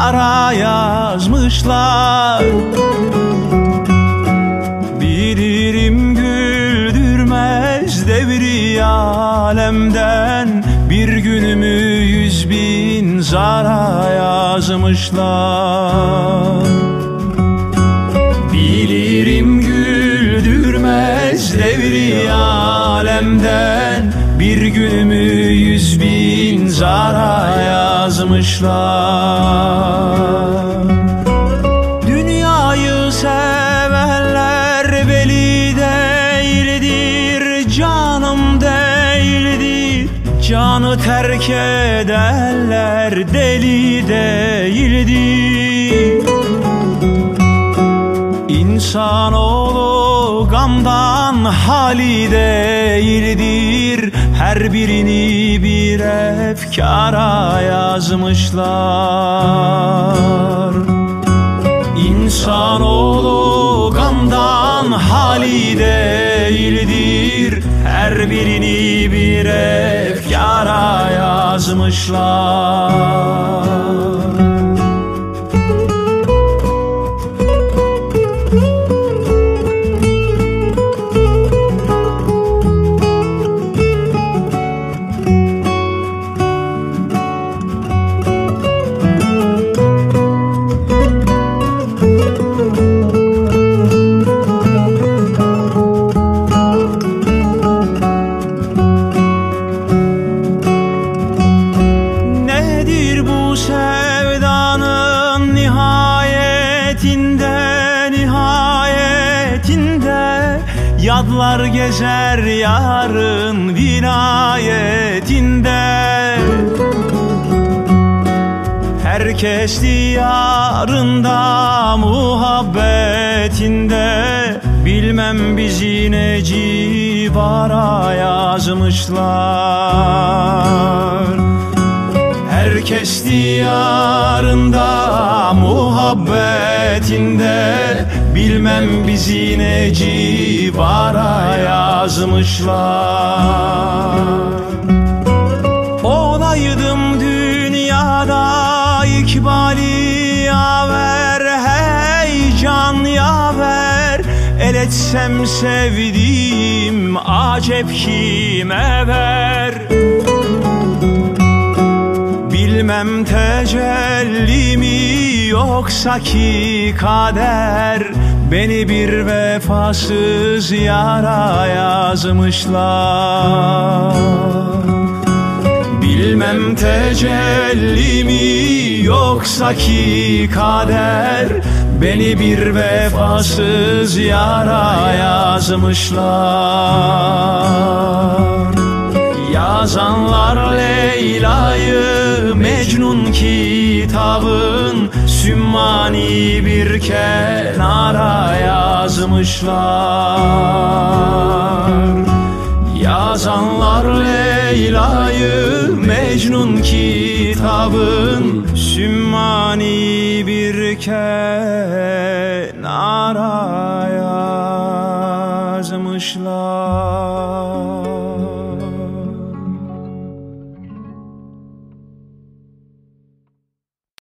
kara yazmışlar. Bilirim güldürmez devri alemden, bir günümü 100.000 zara yazmışlar. Bilirim güldürmez devri alemden, bir günümü 100.000 zara yazmışlar. Dünyayı sevenler veli değildir, canım değildir. Canı terk edenler deli değildir. İnsanoğlu gamdan hali değildir, her birini bir efkara yazmışlar. İnsanoğlu gamdan hali değildir, her birini bir efkara yazmışlar. Sevdanın nihayetinde yadlar gezer yarın vilayetinde. Herkes diyarında muhabbetinde, bilmem bizi ne civara yazmışlar. Herkes diyarında muhabbetinde, bilmem bizi ne civara yazmışlar. Olaydım dünyada ikbali yaver, heyecan yaver. El etsem sevdiğim acep kime ver. Bilmem tecelli mi yoksa ki kader, beni bir vefasız yara yazmışlar. Bilmem tecelli mi yoksa ki kader, beni bir vefasız yara yazmışlar. Yazanlar Leyla'yı Mecnun kitabın sümmani bir kenara yazmışlar. Yazanlar Leyla'yı Mecnun kitabın sümmani bir kenara yazmışlar.